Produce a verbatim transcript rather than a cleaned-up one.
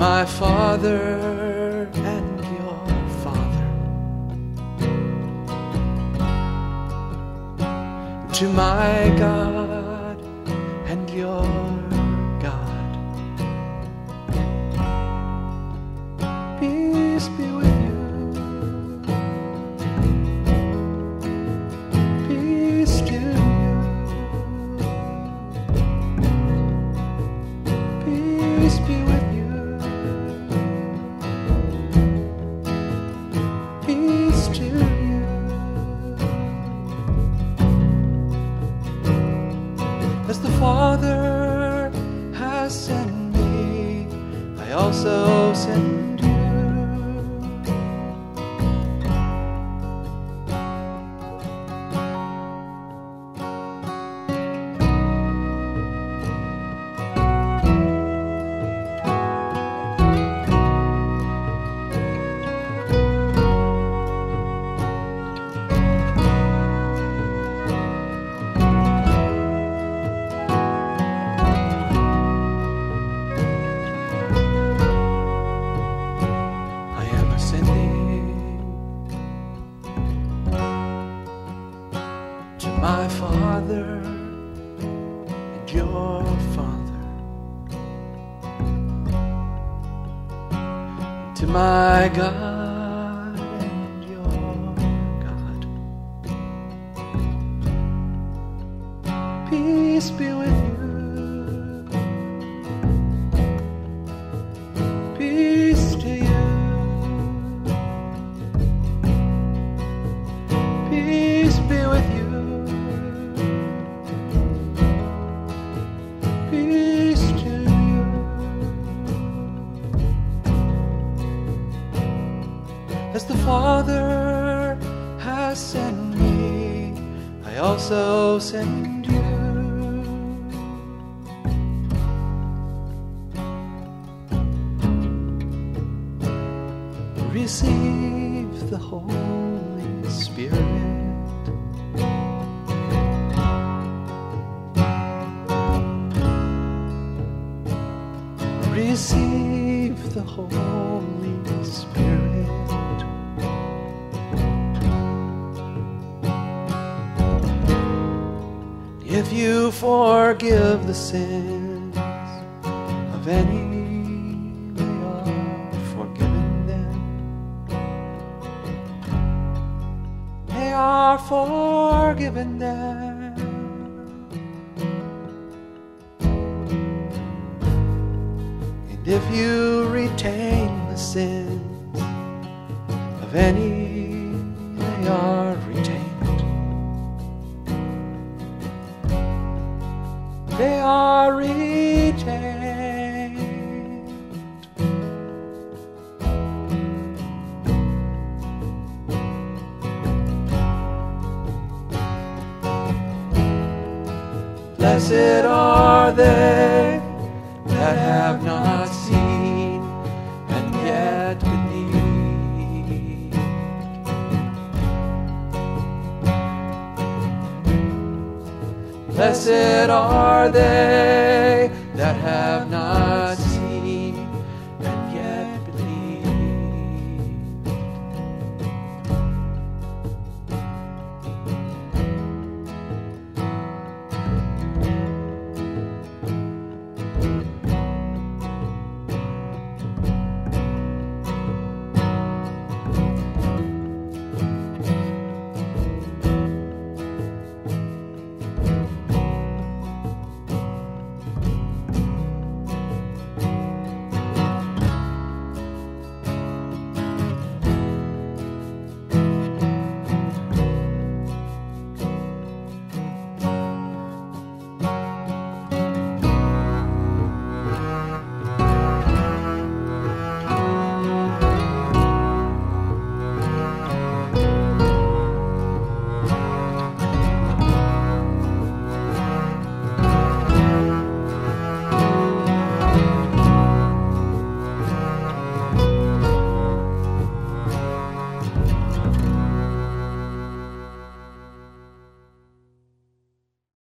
my Father and your Father, to my God and your God. Peace be with you. Peace to you. Peace be with you. Peace to you. As the Father has sent me, I also send you. My Father and your Father, to my God and your God. Peace be with you. Peace to you. Peace be with you. Peace to you. As the Father has sent me, I also send you. Receive the Holy Spirit. Receive the Holy Spirit. If you forgive the sins of any, they are forgiven them. They are forgiven them. If you retain the sins of any, they are retained. They are retained. Blessed are they that have not seen and yet believe. Blessed are they that have not